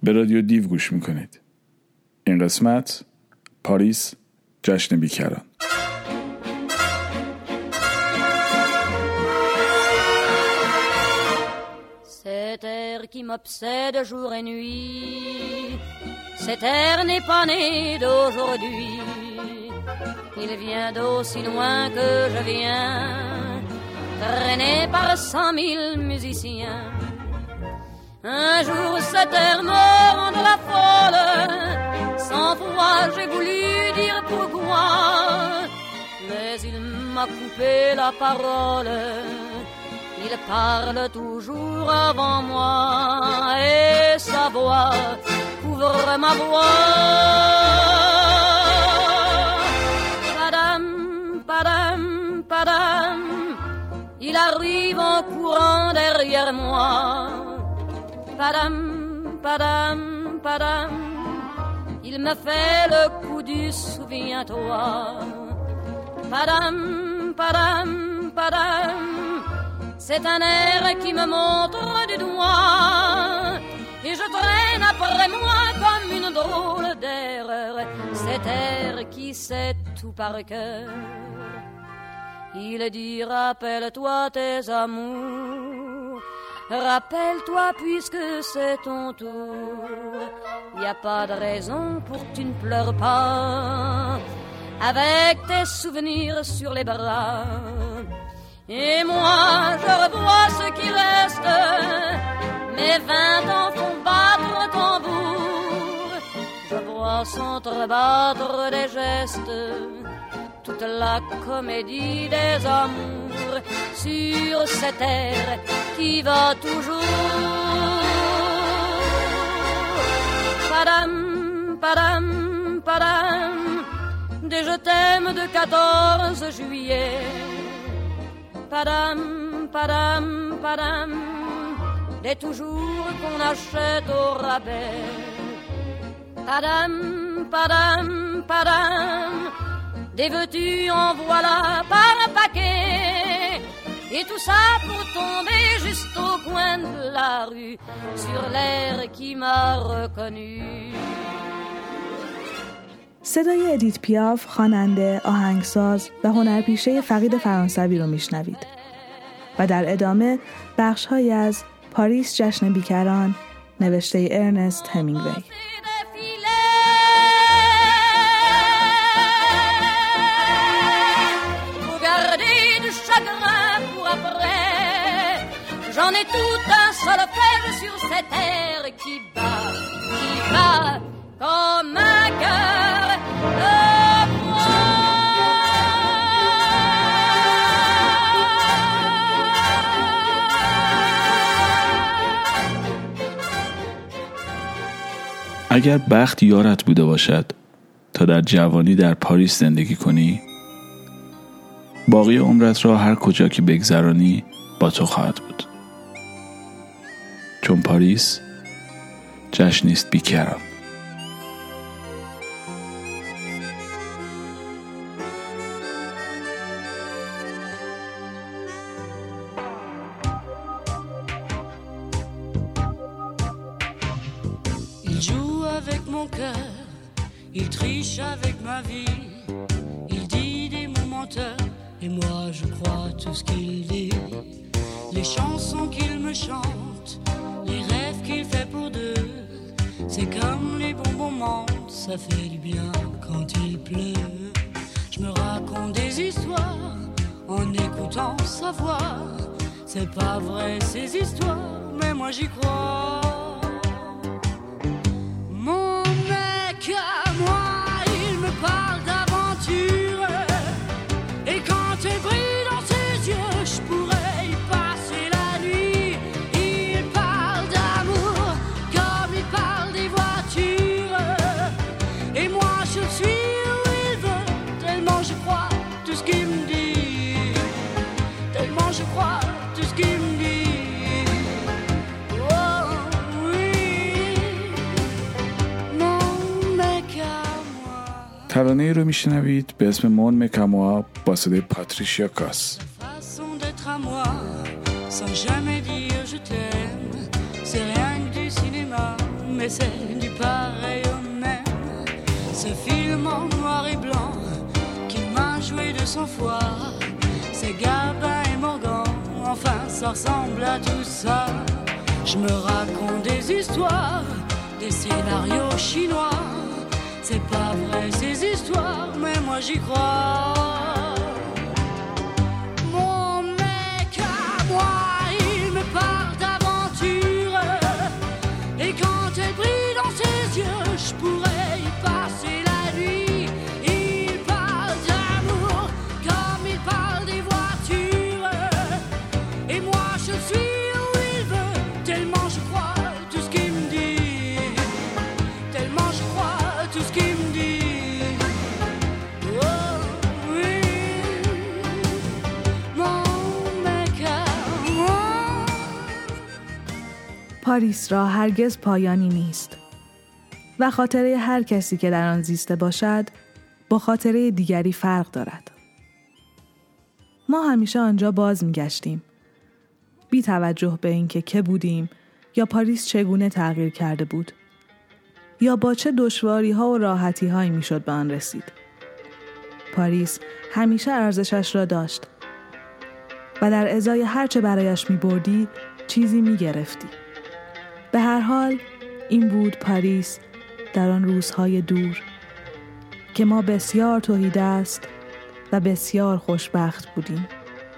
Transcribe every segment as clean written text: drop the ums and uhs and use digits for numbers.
به رادیو دیو گوش میکنید. این قسمت پاریس جشن بیکران. Cet air qui m'obsède jour et nuit, cet air n'est pas né d'aujourd'hui. Il vient d'aussi loin que je viens, traîné par 100 000 musiciens. Un jour cet air me rend la folle, 100 fois j'ai voulu dire pourquoi, mais il m'a coupé la parole. Il parle toujours avant moi et sa voix couvre ma voix. Padam, padam, padam, il arrive en courant derrière moi. Padam, padam, padam, il me fait le coup du souviens-toi. Padam, padam, padam, c'est un air qui me montre du doigt et je traîne après moi comme une drôle d'erreur cet air qui sait tout par cœur. Il dit rappelle-toi tes amours, rappelle-toi puisque c'est ton tour. Y a pas de raison pour que tu ne pleures pas avec tes souvenirs sur les bras. Et moi je revois ce qui reste, mes 20 ans font battre tambour. Je vois s'entrebattre des gestes, toute la comédie des amours sur cette air qui va toujours. Padam, padam, padam, des je t'aime de 14 juillet. Padam, padam, padam, des toujours qu'on achète au rabais. Padam, padam, padam, des veux-tu en voilà par un paquet. Et tout ça pour tomber juste au coin de la rue, sur l'air qui m'a reconnu. صدای ادیت پیاف، خواننده، آهنگساز و هنرپیشه فقید فرانسوی رو میشنوید و در ادامه بخش‌هایی از پاریس جشن بیکران نوشته ارنست همینگوی. J'en ai tout un solfège sur cette air qui bat comme un cœur de bois. اگر بخت یارت بوده باشد تا در جوانی در پاریس زندگی کنی، باقی عمرت را هر کجا که بگذرانی با تو خواهد بود. چون پاریس جشنی است بیکران. Il joue avec mon cœur, il triche avec ma vie, il dit des mots menteurs et moi je crois tout ce qu'il dit. Les chansons qu'il me chante, les rêves qu'il fait pour deux, c'est comme les bonbons mentent, ça fait du bien quand il pleut. Je me raconte des histoires en écoutant sa voix, c'est pas vrai ces histoires, mais moi j'y crois. Mon mec à moi, il me parle d'aventure, et quand elle brille dans ses yeux, je pourrais y passer la nuit. Il parle d'amour comme il parle des voitures, et moi je suis où il veut, tellement je crois tout ce qu'il me dit, tellement je crois tout ce qu'il me dit. ترانه‌ای رو میشنوید به اسم مون مکاموا با صدای پاتریشیا کاس. mais c'est du pareil au même. Ce film en noir et blanc qui m'a joué de sang-froid. C'est Gabin et Morgan, enfin ça ressemble à tout ça. Je me raconte des histoires, des scénarios chinois. C'est pas vrai ces histoires, mais moi j'y crois. Mon mec à moi, il me parle d'aventure. Et quand elle brille dans ses yeux, je pourrais y passer la nuit. Il parle d'amour comme il parle des voitures. Et moi je suis où il veut, tellement je crois tout ce qu'il me dit. Tellement je crois tout ce qu'il me dit. Oh oui, mon mec à moi. پاریس را هرگز پایانی نیست و خاطره هر کسی که در آن زیسته باشد با خاطره دیگری فرق دارد. ما همیشه آنجا باز می‌گشتیم بی توجه به اینکه که بودیم یا پاریس چگونه تغییر کرده بود یا با چه دشواری‌ها و راحتی‌هایی می‌شد به آن رسید. پاریس همیشه ارزشش را داشت و در ازای هر چه برایش می‌بردی چیزی می‌گرفتی. به هر حال این بود پاریس در آن روزهای دور که ما بسیار تهیدست و بسیار خوشبخت بودیم.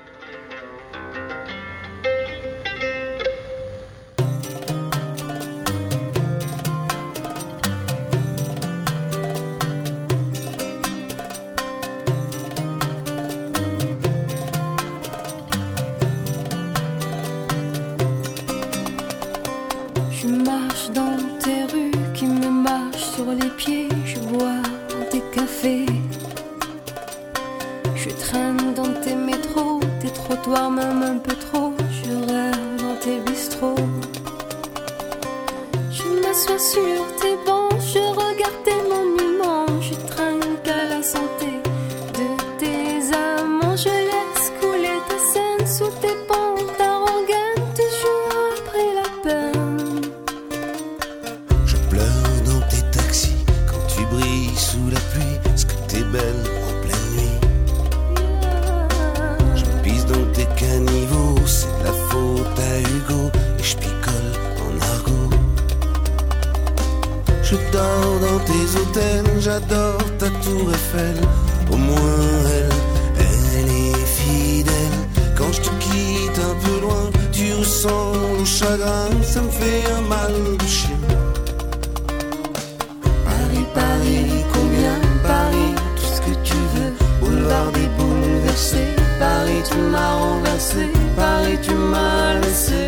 Je marche dans tes rues qui me marchent sur les pieds. Je bois tes cafés. Je traîne dans tes métros, tes trottoirs même un peu trop. Je rêve dans tes bistrots. Je m'assois sur tes bancs, je regarde tes monuments. Je trinque à la santé de tes amants. Je laisse couler ta scène sous tes pentes. Ta rengaine toujours après la peine. Je pleure dans tes taxis quand tu brilles sous la pluie. Est-ce que t'es belle en pleine nuit? Je pisse dans tes caniveaux, c'est de la faute à Hugo. Et je picole en argot. Je dors dans tes hôtels, j'adore ta tour Eiffel. Au moins elle est fidèle. Quand je te quitte un peu loin, tu ressens le chagrin. Ça me fait un mal de chien. Paris, Paris, combien Paris, tout ce que tu veux. Boulevard des bouleversés. Paris, tu m'as renversé. Paris, tu m'as laissé.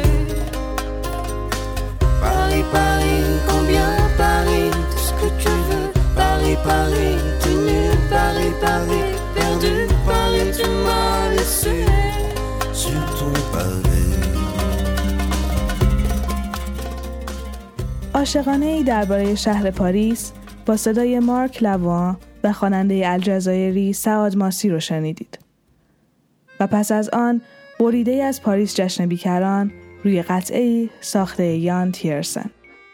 Paris, Paris, combien Paris, tout ce que tu veux. Paris, Paris, tenu. Paris, Paris, perdu. Paris, tu m'as laissé sur ton pavé. عاشقانه ای درباره شهر پاریس با صدای مارک لوان و خواننده الجزایری سعاد ماسی رو شنیدید. و پس از آن بریده از پاریس جشن بیکران روی قطعه‌ای ساخته یان تیرسن.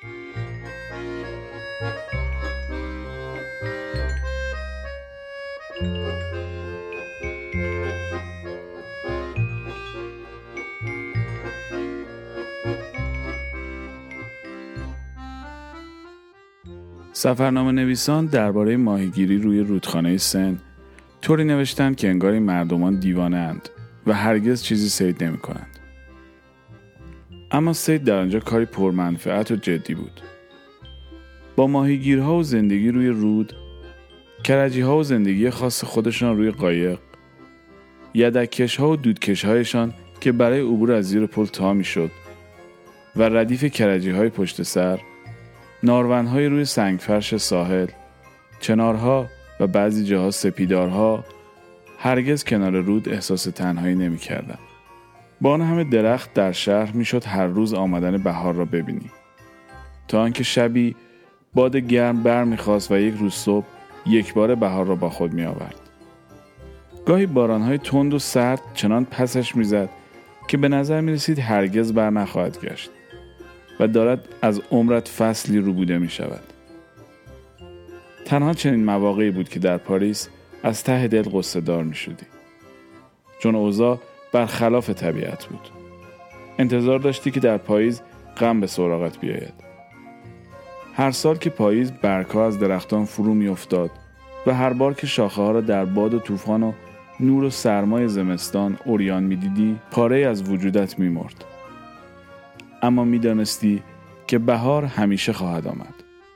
سفرنامه نویسان درباره ماهیگیری روی رودخانه سن طوری نوشتند که انگار این مردمان دیوانه‌اند و هرگز چیزی صید نمی‌کنند. اما صید در آنجا کاری پرمنفعت و جدی بود. با ماهیگیرها و زندگی روی رود، کرجی‌ها و زندگی خاص خودشان روی قایق، یدک‌کش‌ها و دودکش‌هایشان که برای عبور از زیر پل تا می‌شد و ردیف کرجی‌های پشت سر، نارون‌های روی سنگفرش ساحل، چنارها و بعضی جاها سپیدارها هرگز کنار رود احساس تنهایی نمی‌کردند. با آن همه درخت در شهر میشد هر روز آمدن بهار را ببینی. تا آنکه شبی باد گرم برمیخواست و یک روز صبح یک بار بهار را با خود می آورد. گاهی بارانهای تند و سرد چنان پسش میزد که به نظر می رسید هرگز بر نخواهد گشت. و دارد از عمرت فصلی ربوده می شود. تنها چنین مواقعی بود که در پاریس از ته دل غصه دار می شدی. چون اوضاع برخلاف طبیعت بود. انتظار داشتی که در پاییز غم به سراغت بیاید. هر سال که پاییز برگ‌ها از درختان فرو می افتاد و هر بار که شاخه‌ها را در باد و طوفان و نور و سرمای زمستان عریان می دیدی، پاره از وجودت می مرد. اما می دانستی که بهار همیشه خواهد آمد.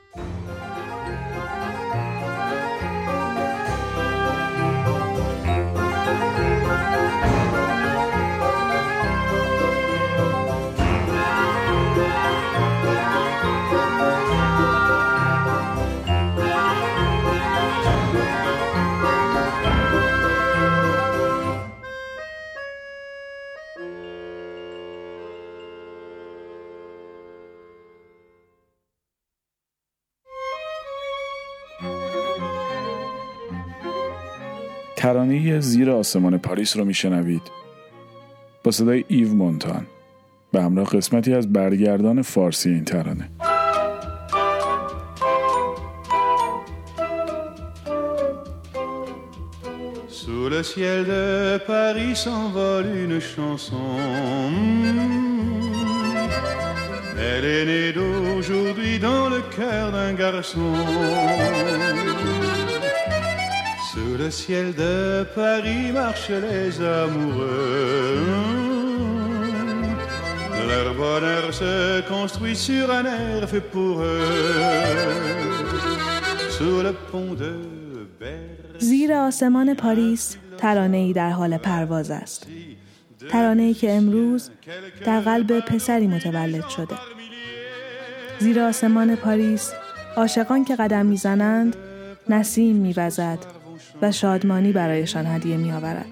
ترانه زیر آسمان پاریس رو میشنوید با صدای ایو مونتان به همراه قسمتی از برگردان فارسی این ترانه. Sous le ciel de Paris s'envole une chanson. Elle est née d'aujourd'hui dans le cœur d'un garçon. Sous le ciel de Paris marchent les amoureux. Leur bonheur se construit sur un air fait pour eux. Sous le pont de زیر آسمان پاریس ترانه‌ای در حال پرواز است. ترانه‌ای که امروز در قلب پسری متولد شده. زیر آسمان پاریس عاشقان که قدم میزنند نسیم میوزد و شادمانی برایشان هدیه میآورد.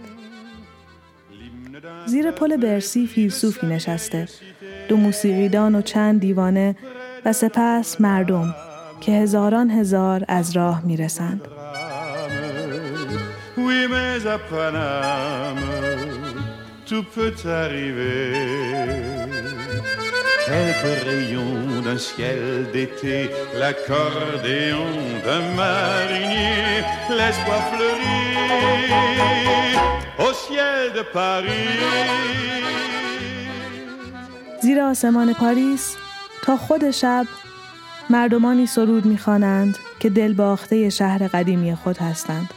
زیر پل برسی فیلسوفی نشسته، دو موسیقیدان و چند دیوانه و سپس مردم که هزاران هزار از راه میرسند. Oui, mais à Paname, tout peut arriver. Quelques rayons d'un ciel d'été, l'accordéon d'un marinier, l'espoir fleurit au ciel de Paris. زیر آسمان پاریس تا خود شب مردمانی سرود می‌خوانند که دلباخته شهر قدیمی خود هستند.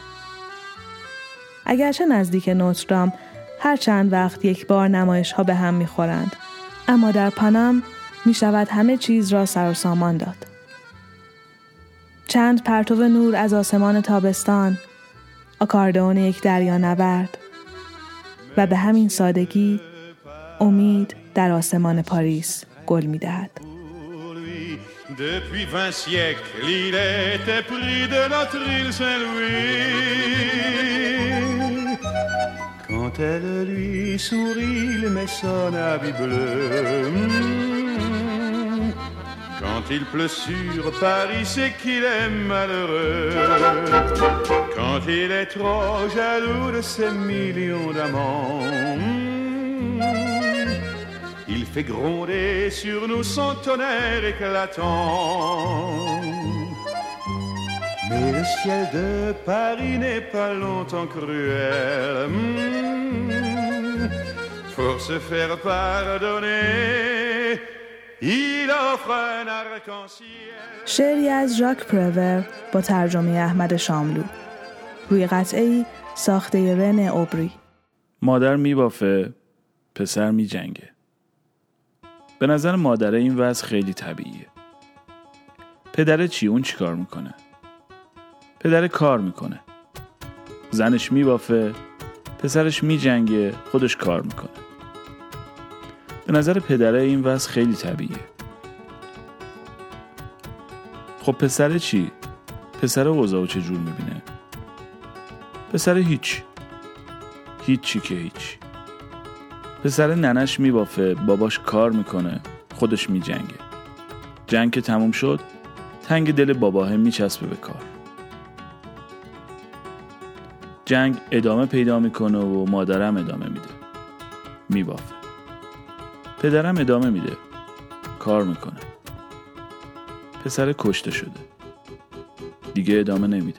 اگرچه نزدیک نوتردام هر چند وقت یک بار نمایش‌ها به هم می‌خورند، اما در پانام می‌شود همه چیز را سر و سامان داد. چند پرتو نور از آسمان تابستان، آکاردئون یک دریانورد و به همین سادگی امید در آسمان پاریس گل می‌دهد. Depuis 20 siècles, il était pris de notre île Saint-Louis. Quand elle lui sourit, il met son habit bleu. Quand il pleut sur Paris, c'est qu'il est malheureux. Quand il est trop jaloux de ses millions d'amants, il fait gronder sur nous son tonnerre éclatant. Mais le ciel de Paris n'est pas longtemps cruel. Pour se faire pardonner, il offre un arc-en-ciel. شعری از ژاک پرور با ترجمه احمد شاملو روی قطعه‌ای ساخته رن اوبری. مادر میبافه، پسر میجنگه. به نظر مادره این وضع خیلی طبیعیه. پدره چی؟ اون چی کار میکنه؟ پدره کار میکنه. زنش میبافه، پسرش میجنگه، خودش کار میکنه. به نظر پدره این وضع خیلی طبیعیه. خب پسر چی؟ پسر اوضاعو چجور میبینه؟ پسر هیچی که هیچ. پسر ننش میبافه، باباش کار میکنه، خودش میجنگه. جنگ که تموم شد، تنگ دل باباه میچسبه به کار. جنگ ادامه پیدا میکنه و مادرم ادامه میده، میبافه. پدرم ادامه میده، کار میکنه. پسر کشته شده. دیگه ادامه نمیده.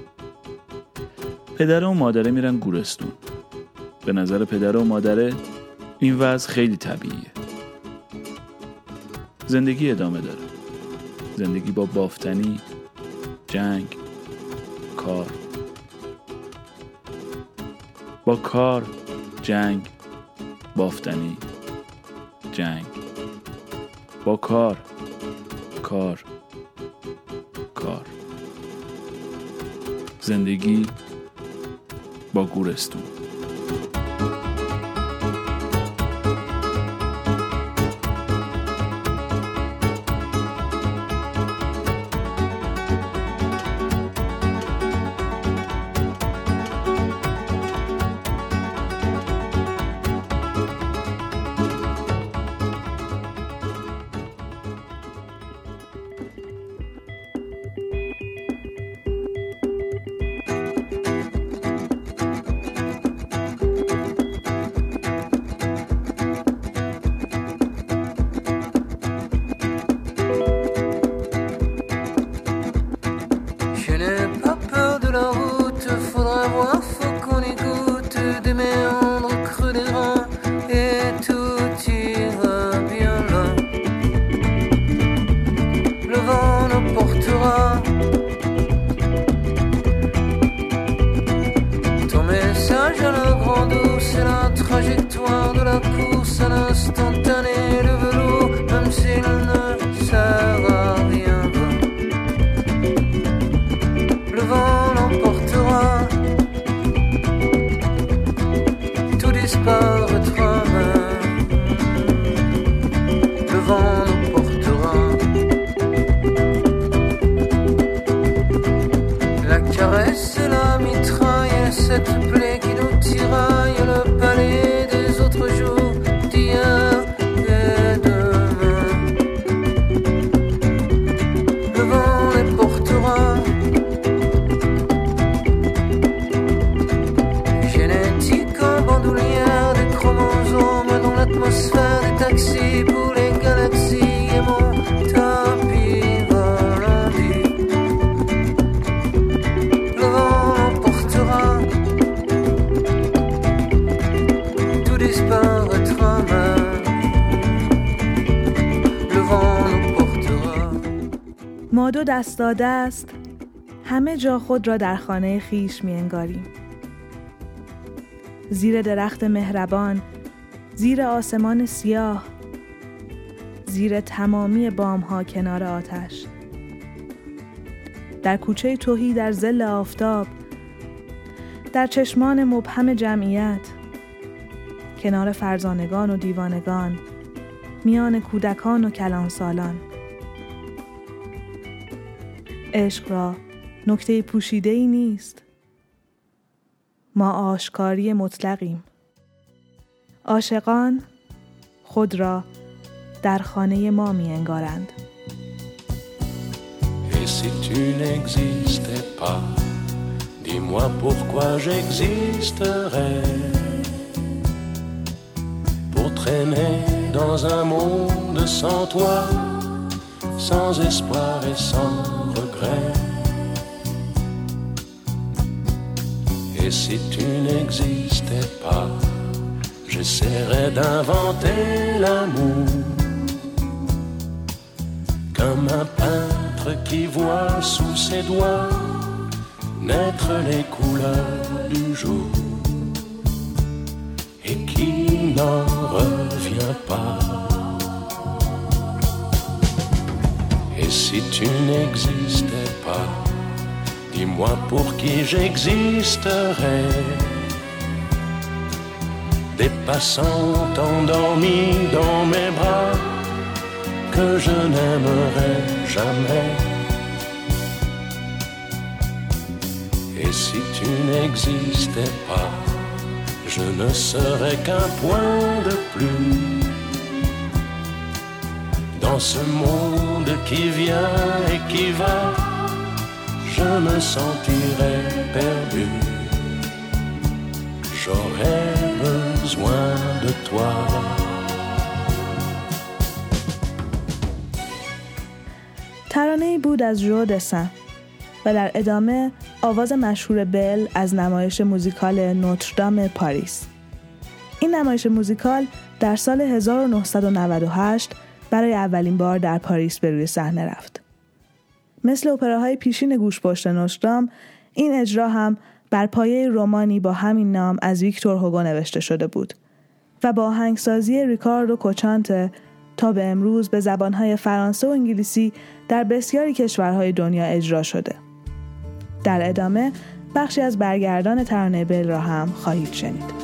پدر و مادره میرن گورستون. به نظر پدر و مادره این وضع خیلی طبیعیه. زندگی ادامه داره. زندگی با بافتنی، جنگ، کار. با کار، جنگ، بافتنی، جنگ. با کار، کار، کار. زندگی با گورستون. ما دو دست داده است، همه جا خود را در خانه خیش می انگاریم. زیر درخت مهربان، زیر آسمان سیاه، زیر تمامی بام‌ها کنار آتش، در کوچه تهی در ظل آفتاب، در چشمان مبهم جمعیت، کنار فرزانگان و دیوانگان، میان کودکان و کلانسالان. عشق را نکته پوشیده‌ای نیست. ما آشکاری مطلقیم. عاشقان خود را در خانه ما می انگارند. Et si tu n'existais pas, dis-moi pourquoi j'existerais. Pour traîner dans un monde sans toi, sans espoir et sans regret. Et si tu n'existais pas, j'essaierais d'inventer l'amour, comme un peintre qui voit sous ses doigts naître les couleurs du jour et qui n'en revient pas. Et si tu n'existais pas, dis-moi pour qui j'existerais. Des passants endormis dans mes bras que je n'aimerais jamais. Et si tu n'existais pas, je ne serais qu'un point de plus dans ce monde qui vient et qui va. Je me sentirais perdu. J'aurais besoin de toi. ترانه‌ای بود از ژو دسن و در ادامه آواز مشهور بل از نمایش موزیکال نوتردام پاریس. این نمایش موزیکال در سال 1998 برای اولین بار در پاریس به روی صحنه رفت. مثل اپراهای پیشین گوشپشت نوتردام، این اجرا هم بر پایه رمانی با همین نام از ویکتور هوگو نوشته شده بود و با آهنگسازی ریکاردو کوچانته تا به امروز به زبانهای فرانسه و انگلیسی در بسیاری کشورهای دنیا اجرا شده. در ادامه بخشی از برگردان ترانه بل را هم خواهید شنید.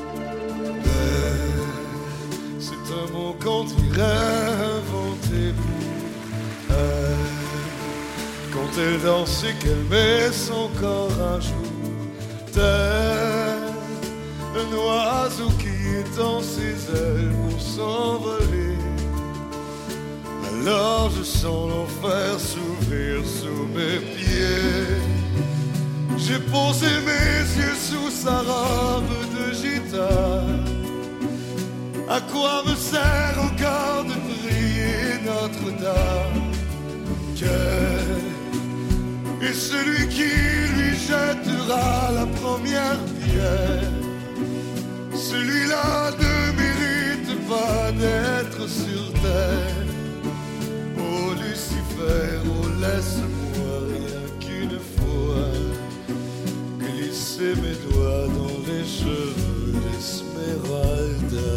Quand elle danse et qu'elle met son corps un jour, tel un oiseau qui étend ses ailes pour s'envoler. Alors je sens l'enfer s'ouvrir sous mes pieds. J'ai posé mes yeux sous sa robe de gitane. À quoi me sert encore de prier Notre-Dame? Et celui qui lui jettera la première pierre, celui-là ne mérite pas d'être sur terre. Oh Lucifer, oh laisse-moi rien qu'une fois glisser mes doigts dans les cheveux d'Esmeralda.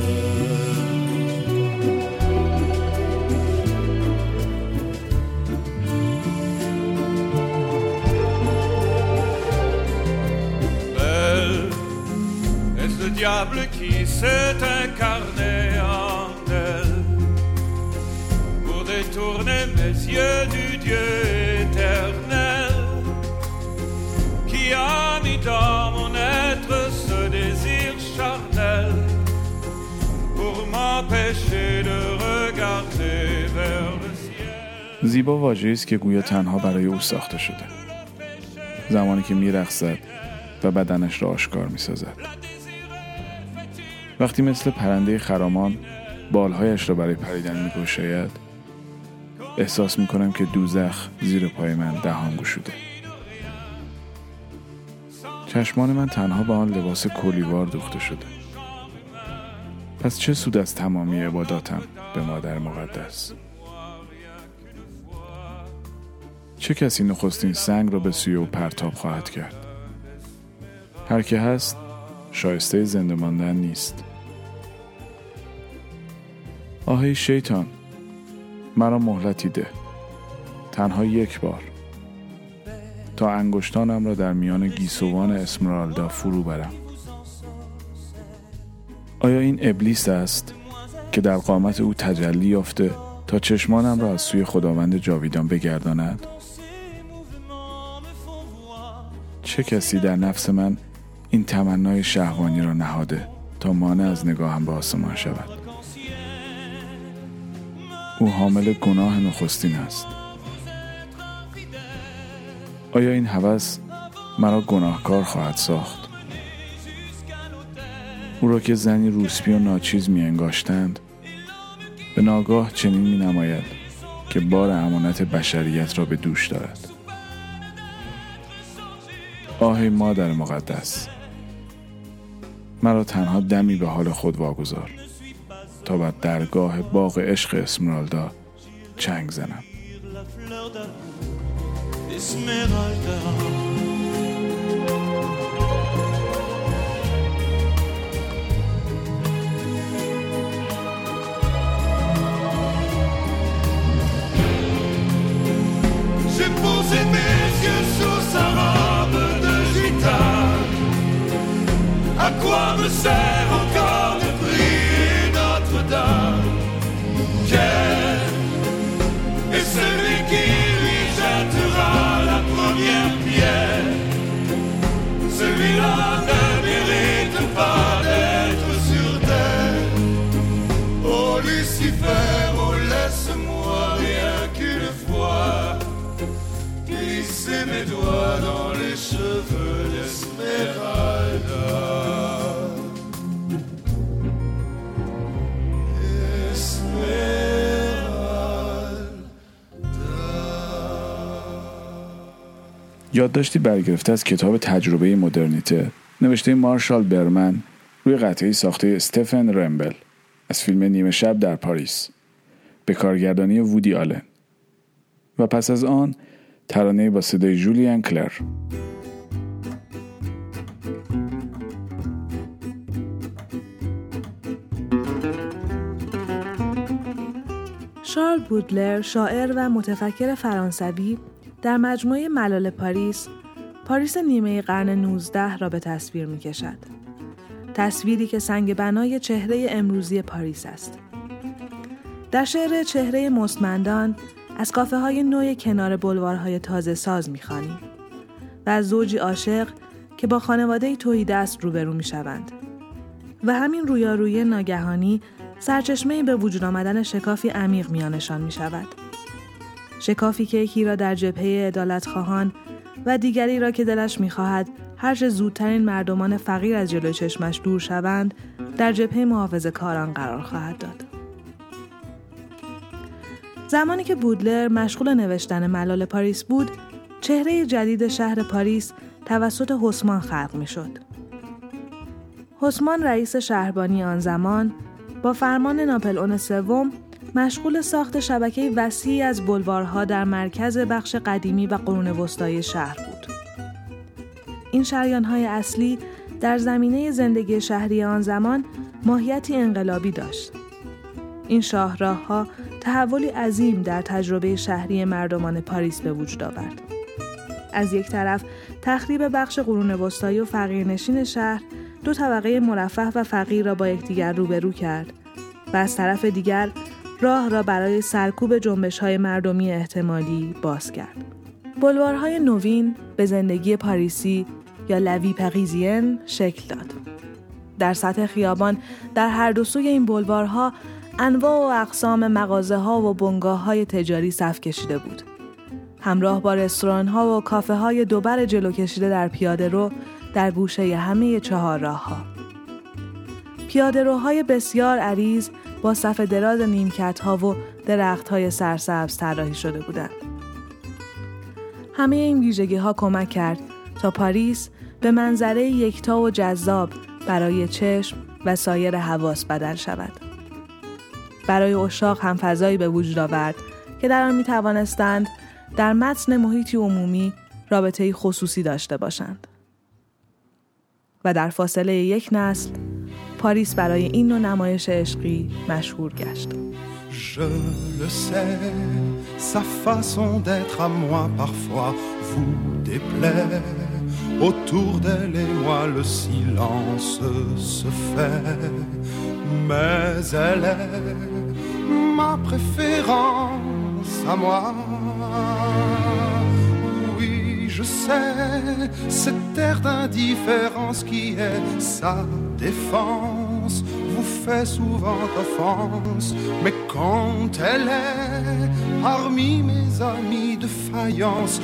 Diable qui s'est incarné en elle pour détourner mes yeux du Dieu éternel qui a mis dans mon être ce désir charnel pour m'empêcher de regarder vers le ciel. زیبا واژه‌ای است که گویا تنها برای او ساخته شده. زمانی که می‌رقصد و بدنش را آشکار می‌سازد. وقتی مثل پرنده خرامان بالهایش را برای پریدن می‌گشاید، احساس می‌کنم که دوزخ زیر پای من دهان گشوده. چشمان من تنها به آن لباس کلیوار دوخته شده. پس چه سود از تمامی عباداتم به مادر مقدس؟ چه کسی نخستین سنگ را به سوی او پرتاب خواهد کرد؟ هر که هست شایسته زنده ماندن نیست. آهی شیطان، مرا مهلتی ده، تنها یک بار، تا انگشتانم را در میان گیسوان اسمرالدا فرو برم. آیا این ابلیس است که در قامت او تجلی یافته تا چشمانم را از سوی خداوند جاویدان بگرداند؟ چه کسی در نفس من این تمنای شهوانی را نهاده تا مانع از نگاهم به آسمان شود؟ او حامل گناه نخستین است. آیا این هوس مرا گناهکار خواهد ساخت؟ او را که زنی روسپی و ناچیز می انگاشتند، به ناگاه چنین می نماید که بار امانت بشریت را به دوش دارد. آهی مادر مقدس، مرا تنها دمی به حال خود واگذار تا بر درگاه باغ عشق اسمرالدا چنگ زنم. J'ai posé mes yeux sous sa robe de gitane. À quoi me sert encore de prier Notre-Dame? Et celui qui lui jettera la première pierre, celui-là ne mérite pas d'être sur terre. Oh Lucifer, oh laisse-moi rien qu'une fois glisser mes doigts dans les cheveux d'Esmeralda. Esmeralda. یادداشتی برگرفته از کتاب تجربه مدرنیته نوشته مارشال برمن روی قطعه ساخته استفن رمبل از فیلم نیمه شب در پاریس به کارگردانی وودی آلن و پس از آن ترانه با صدای جولیان کلر. شارل بودلر، شاعر و متفکر فرانسوی، در مجموعه ملال پاریس نیمه قرن 19 را به تصویر می کشد. تصویری که سنگ بنای چهره امروزی پاریس است. در شعر چهره مستمندان از کافه های نوع کنار بلوارهای تازه ساز می خوانیم و از زوجی عاشق که با خانواده تهیدست روبرو می شوند. و همین رویارویی ناگهانی سرچشمه‌ای به وجود آمدن شکافی عمیق میانشان می شود. شکافی که یکی را در جبهه عدالتخواهان و دیگری را که دلش می خواهد هرچه زودترین مردمان فقیر از جلوی چشمش دور شوند در جبهه محافظه‌کاران قرار خواهد داد. زمانی که بودلر مشغول نوشتن ملال پاریس بود، چهره جدید شهر پاریس توسط هوسمان خلق می شد. هوسمان رئیس شهربانی آن زمان با فرمان ناپلئون سوم مشغول ساخت شبکه وسیعی از بلوارها در مرکز بخش قدیمی و قرون وسطایی شهر بود. این شریان‌های اصلی در زمینه زندگی شهری آن زمان ماهیتی انقلابی داشت. این شاهراه‌ها تحولی عظیم در تجربه شهری مردمان پاریس به وجود آورد. از یک طرف تخریب بخش قرون وسطایی و فقیرنشین شهر دو طبقه مرفه و فقیر را با یکدیگر روبرو کرد و از طرف دیگر راه را برای سرکوب جنبش‌های مردمی احتمالی باز کرد. بلوارهای نوین به زندگی پاریسی یا لوی پاریزین شکل داد. در سطح خیابان در هر دو سوی این بلوارها انواع و اقسام مغازه‌ها و بنگاه‌های تجاری صف کشیده بود. همراه با رستوران‌ها و کافه‌های دوبر جلو کشیده در پیاده‌رو در گوشه همه چهار راه‌ها. پیاده‌روهای بسیار عریض با صف دراز نیمکت‌ها و درخت‌های سرسبز طراحی شده بودند. همه این ویژگی‌ها کمک کرد تا پاریس به منظره یکتا و جذاب برای چشم و سایر حواس بدل شود. برای عشاق هم فضایی به وجود آورد که در آن می‌توانستند در متن محیطی عمومی رابطه‌ای خصوصی داشته باشند. و در فاصله یک نسل پاریس برای این نوع نمایش عشقی مشهور گشت. Je le sais, sa façon d'être à moi parfois vous déplaît. Autour d'elle et moi le silence se fait. Mais elle est ma préférence à moi. Oui, je sais, cette air d'indifférence qui est sa défense vous fait souvent offense. Mais quand elle est parmi mes amis de faïence,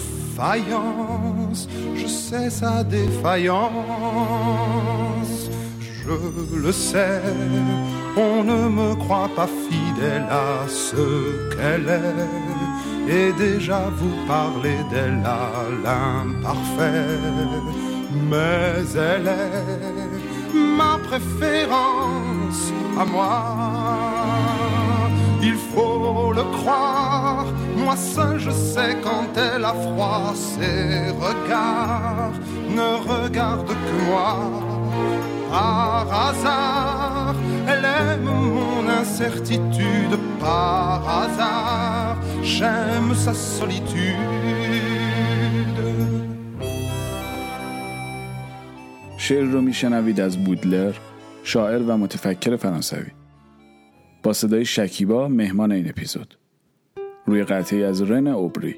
je sais sa défaillance. Je le sais, on ne me croit pas fidèle à ce qu'elle est. Et déjà vous parlez d'elle à l'imparfait. Mais elle est ma préférence à moi. Il faut le croire, moi seul je sais quand elle a froid. Ses regards ne regardent que moi. Par hasard, elle aime mon incertitude. Par hasard, j'aime sa solitude. شعر رو میشنوید از بودلر، شاعر و متفکر فرانسوی. با صدای شکیبا مهمان این اپیزود. روی قطعی از رن اوبری.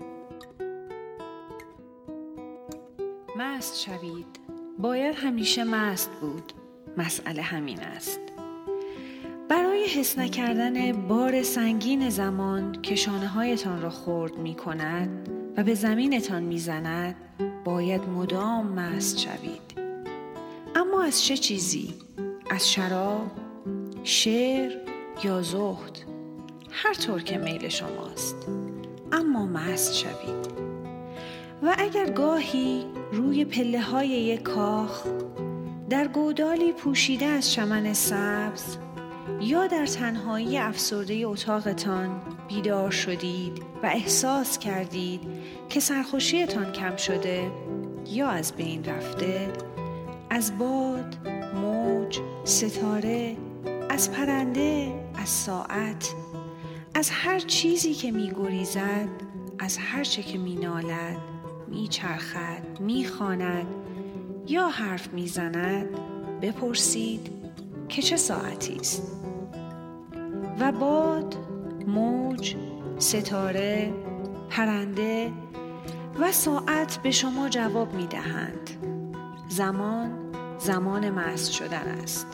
مست شوید. باید همیشه مست بود. مسئله همین است. برای حس نکردن بار سنگین زمان که شانه‌هایتان را خرد می‌کند و به زمینتان می‌زند، باید مدام مست شوید. اما از چه چیزی؟ از شراب، شعر یا زهد؟ هر طور که میل شماست. اما مست شوید. و اگر گاهی روی پله های یک کاخ در گودالی پوشیده از چمن سبز یا در تنهایی افسرده اتاقتان بیدار شدید و احساس کردید که سرخوشیتان کم شده یا از بین رفته، از باد، موج، ستاره، از پرنده، از ساعت، از هر چیزی که می‌گریزد، از هر چه که می‌نالد، می‌چرخد، می‌خواند یا حرف می‌زند، بپرسید که چه ساعتی است. و باد، موج، ستاره، پرنده و ساعت به شما جواب می‌دهند. زمان مست شدن است.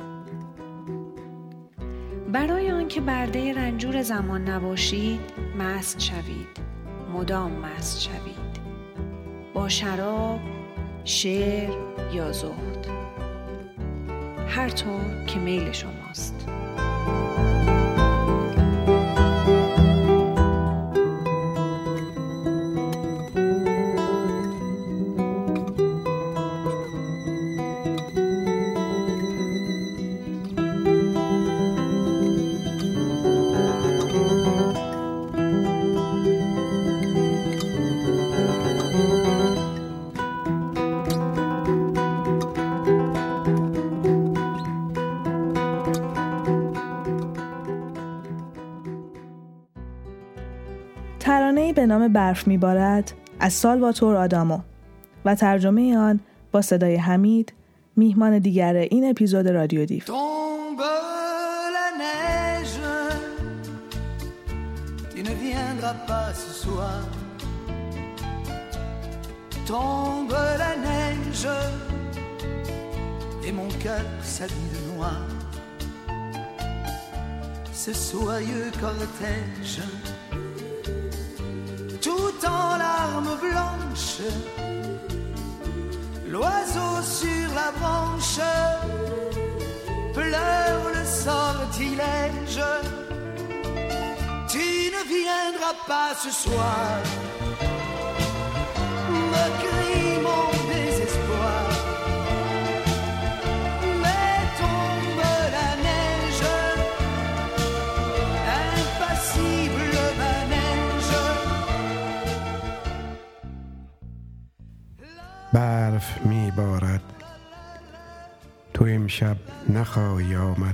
برای آنکه برده رنجور زمان نباشید، مست شوید، مدام مست شوید، با شراب، شعر یا زهد، هر طور که میل شماست. ترانه‌ای به نام برف میبارد از سالواتور آدامو و ترجمه آن با صدای حمید، میهمان دیگر این اپیزود رادیو دیو. Tombe la neige, tu ne viendras pas ce soir. Tombe la neige et mon cœur s'habille de noir. Ce soyeux cortège tout en larmes blanches, l'oiseau sur la branche pleure le sortilège. Tu ne viendras pas ce soir, me crie mon désespoir. Mais tombe la neige, impassible manège. برف می بارد، تو امشب نخواهی آمد.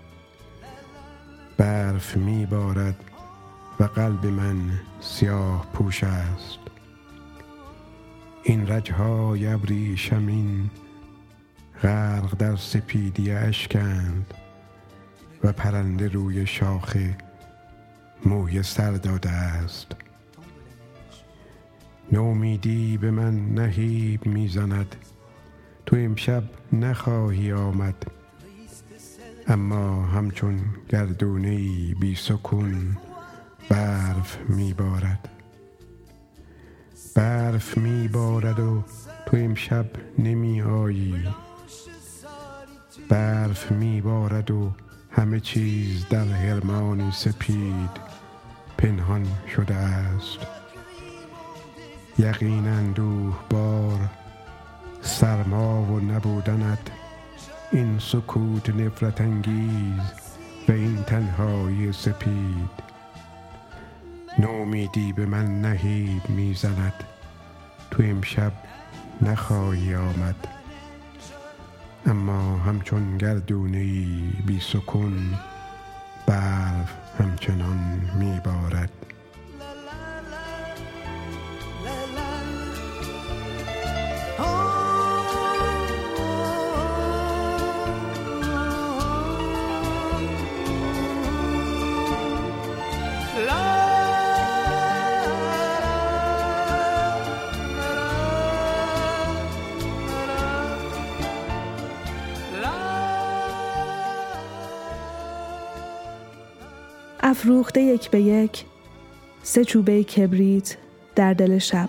برف می بارد و قلب من سیاه پوش است. این رگ‌های ابریشمین غرق در سپیدی اشکند و پرنده روی شاخه موی سر داده است. نومیدی به من نهیب میزند، تو امشب نخواهی آمد. اما همچون گردونه‌ای بی سکون برف میبارد. برف میبارد و تو امشب نمی آیی. برف میبارد و همه چیز در حرمان سپید پنهان شده است. یقین اندوه بار، سرما و نبودنت، این سکوت نفرت انگیز و این تنهایی سپید. نومیدی به من نهیب میزند، تو امشب نخواهی آمد. اما همچون گردونه‌ای بی سکون برف همچنان میبارد. افروخته یک به یک 3 چوبه کبریت در دل شب.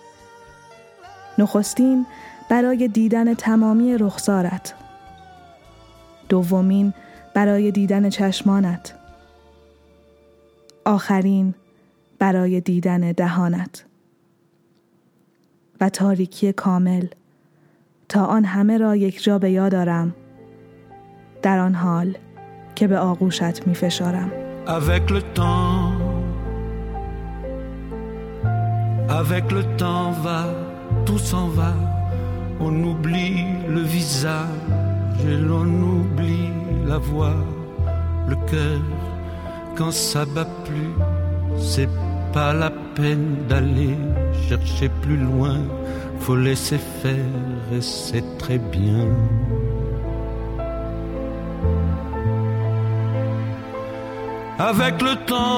نخستین برای دیدن تمامی رخسارت، دومین برای دیدن چشمانت، آخرین برای دیدن دهانت. و تاریکی کامل، تا آن همه را یک جا به یاد آرم، در آن حال که به آغوشت می فشارم. Avec le temps va, tout s'en va, on oublie le visage et l'on oublie la voix, le cœur, quand ça bat plus, c'est pas la peine d'aller chercher plus loin, faut laisser faire et c'est très bien. Avec le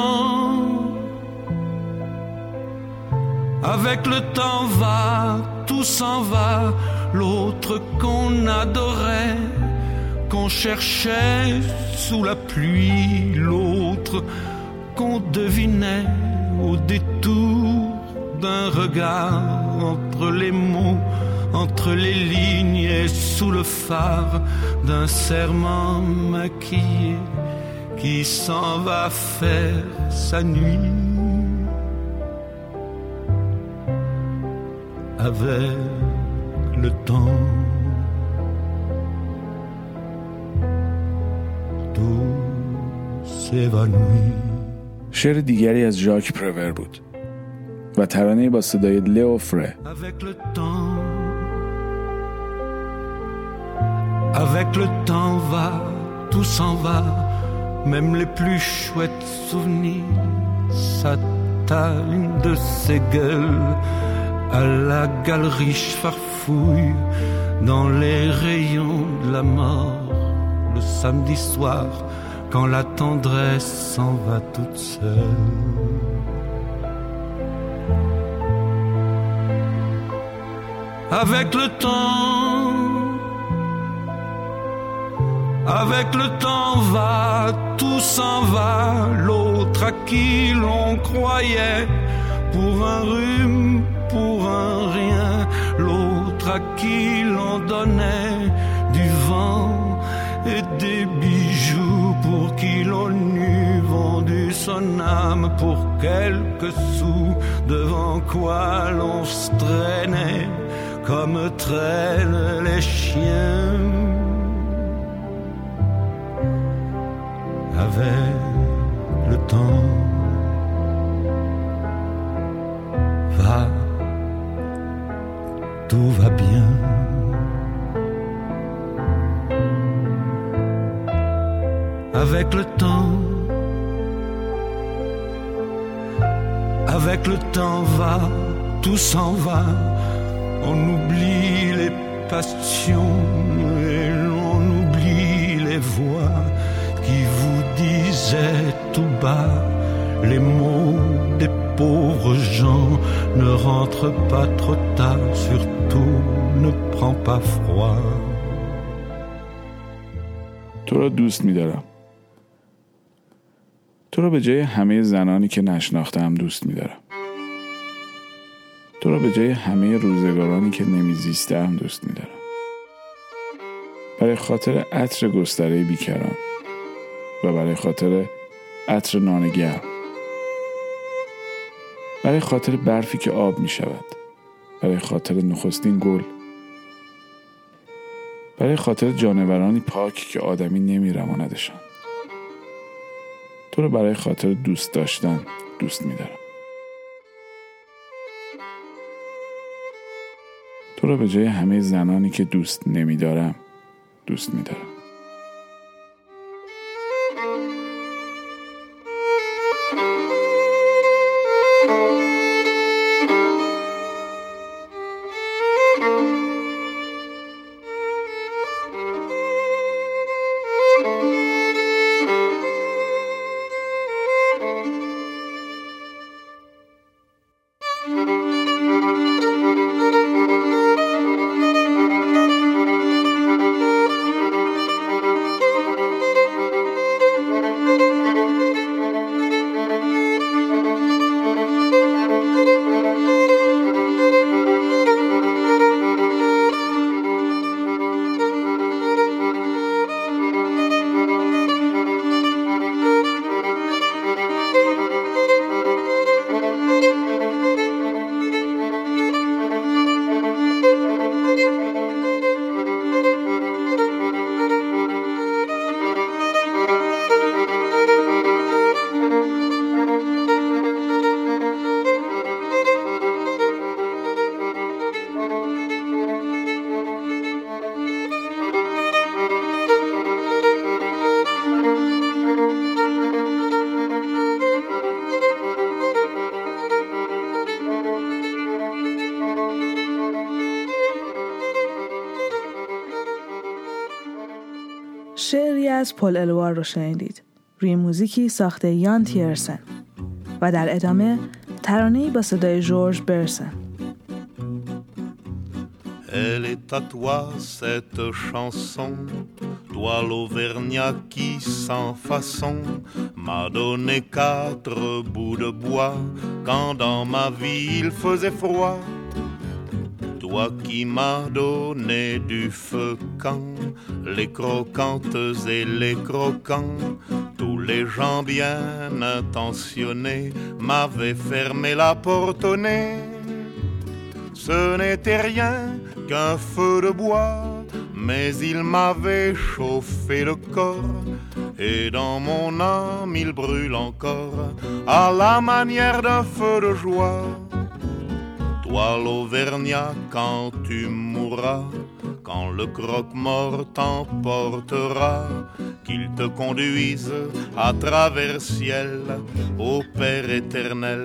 temps va, tout s'en va, l'autre qu'on adorait, qu'on cherchait sous la pluie, l'autre qu'on devinait au détour d'un regard, entre les mots, entre les lignes et sous le phare d'un serment maquillé qui s'en va faire sa nuit. Avec le temps, tout s'évanouit. شعر دیگری از ژاک پرور بود و ترانه‌ای با صدای لئو فره. Avec le temps va, tout s'en va, même les plus chouettes souvenirs s'attardent de ses gueules à la galerie farfouille dans les rayons de la mort le samedi soir quand la tendresse s'en va toute seule. Avec le temps va, tout s'en va, l'autre à qui l'on croyait pour un rhume, pour un rien, l'autre à qui l'on donnait du vent et des bijoux, pour qui l'on eût vendu son âme pour quelques sous, devant quoi l'on se traînait comme traînent les chiens. Avec le temps va, tout va bien. Avec le temps va, tout s'en va, on oublie les passions et l'on oublie les voix qui vous disaient tout bas les mots des pauvres gens. Ne rentre pas trop tard, surtout ne prends pas froid. تو را دوست می‌دارم. تو را به جای همه زنانی که نشناختم دوست می‌دارم. تو را به جای همه روزگارانی که نمی‌زیستم دوست می‌دارم. برای خاطر عطر گستره بیکران و برای خاطر عطر نان گرم، برای خاطر برفی که آب می‌شود، برای خاطر نخستین گل، برای خاطر جانورانی پاک که آدمی نمی‌رماندشان. تو رو برای خاطر دوست داشتن دوست می‌دارم. تو رو به جای همه زنانی که دوست نمی‌دارم دوست می‌دارم. شعری از پل الوار رو شنیدید روی موزیکی ساخته یان تیرسن و در ادامه ترانه‌ای با صدای جورج برسن. Elle est à toi cette chanson, toi l'Auvergnat qui sans façon m'a donné 4 bouts de bois quand dans ma vie il faisait froid. Toi qui m'as donné du feu quand les croquantes et les croquants, tous les gens bien intentionnés m'avaient fermé la porte au nez. Ce n'était rien qu'un feu de bois, mais il m'avait chauffé le corps, et dans mon âme il brûle encore, à la manière d'un feu de joie. Toi l'Auvergnat, quand tu mourras, quand le croque-mort t'emportera, qu'il te conduise à travers ciel au Père éternel.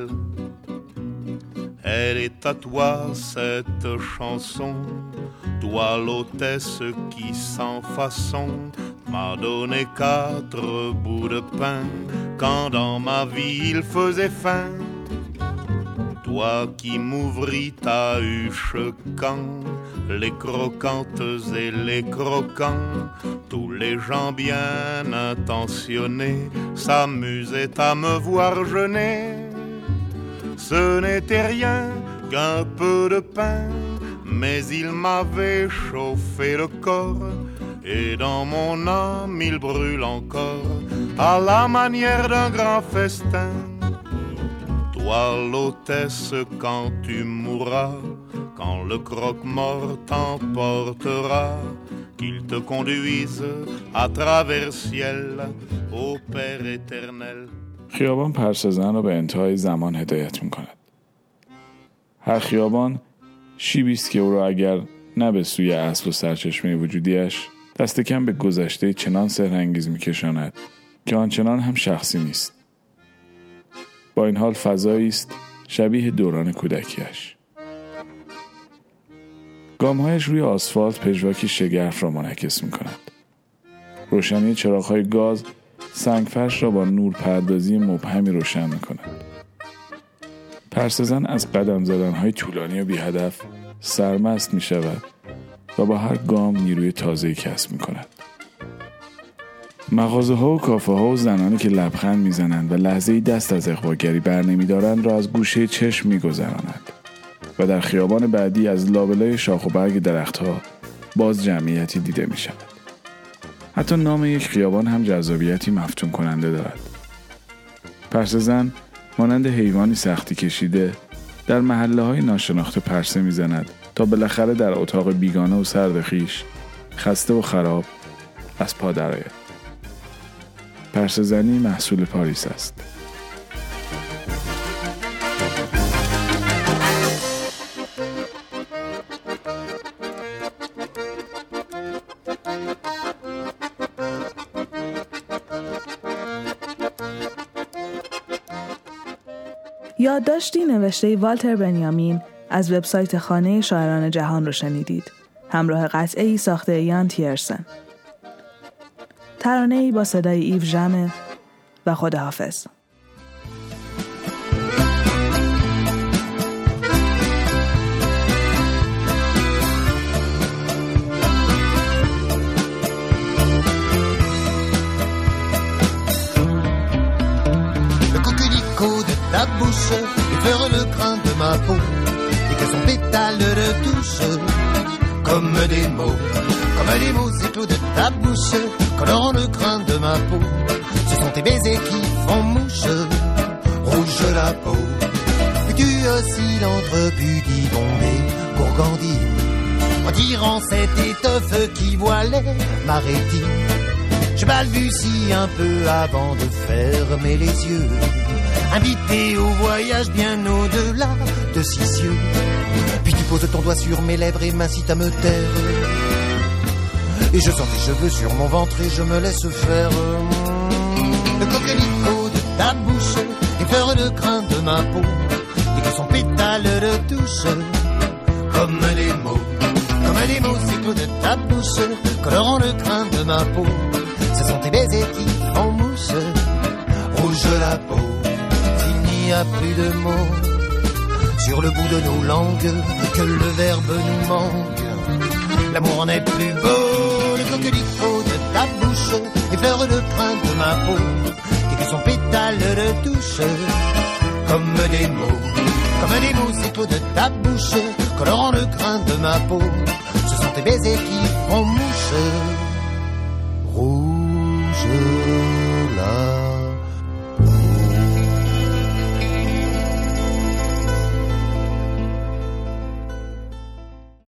Elle est à toi cette chanson, toi l'hôtesse qui sans façon m'a donné 4 bouts de pain quand dans ma vie il faisait faim. Toi qui m'ouvris ta huche quand les croquantes et les croquants, tous les gens bien intentionnés s'amusaient à me voir jeûner. Ce n'était rien qu'un peu de pain, mais il m'avait chauffé le corps, et dans mon âme il brûle encore, à la manière d'un grand festin. Toi l'hôtesse, quand tu mourras, quand le croque-mort t'emportera, qu'il te conduise à travers ciel au Père éternel. خیابان پرسه‌زن را به انتهای زمان هدایت می‌کند. هر خیابان شیبی است که او را اگر نه به سوی اصل و سرچشمه وجودیش دست کم به گذشته چنان سحرانگیز می‌کشاند که آنچنان هم شخصی نیست. با این حال فضایی است شبیه دوران کودکیش. گام‌هایش روی آسفالت پژواکی شگرف را منعکس می‌کند. روشنی چراغ‌های گاز سنگفرش را با نورپردازی مبهمی روشن می‌کند. پرسه‌زن از قدم زدن‌های طولانی و بی‌هدف سرمست می‌شود و با هر گام نیروی تازه‌ای کسب می‌کند. مغازه‌ها و کافه‌ها و زنانی که لبخند می‌زنند و لحظه‌ای دست از اغواگری برنمی‌دارند را از گوشه چشم می‌گذرانند و در خیابان بعدی از لابلای شاخ و برگ درخت‌ها باز جمعیتی دیده می‌شود. حتی نام یک خیابان هم جذابیتی مفتون کننده دارد. پرسه‌زن مانند حیوانی سختی کشیده در محله‌های ناشناخته پرسه می‌زند تا بالاخره در اتاق بیگانه و سرد خویش خسته و خراب از پا درآید. پرسه‌زنی محصول پاریس است. یادداشتی نوشته والتر بنیامین از وبسایت خانه شاعران جهان رو شنیدید. همراه قطعه‌ای ساخته یان تیرسن. ترانه‌ای با صدای ایو ژمه و خداحافظ. Ta bouche effleure le crin de ma peau et que son pétale le touche comme des mots éclos de ta bouche colorant le crin de ma peau. Ce sont tes baisers qui font mouche, rouge la peau. Et tu oscilles entre pudibondé, gourgandine, en tirant cette étoffe qui voilait ma rétine. Je balbutie un peu avant de fermer les yeux, invité au voyage bien au-delà de six cieux. Puis tu poses ton doigt sur mes lèvres et m'incites à me taire. Et je sens tes cheveux sur mon ventre et je me laisse faire. Le coquelicot de ta bouche effleure le crin de ma peau et que son pétale le touche comme les mots éclos de ta bouche colorant le crin de ma peau. Ce sont tes baisers qui font mousse. Rouge la peau, il n'y a plus de mots sur le bout de nos langues, que le verbe nous manque. L'amour n'est plus beau, le coquelicot de ta bouche effleure le crin de ma peau, et que son pétale le touche comme des mots de ta bouche, colorant le crin de ma peau. Ce sont tes baisers qui font mouche. Rouge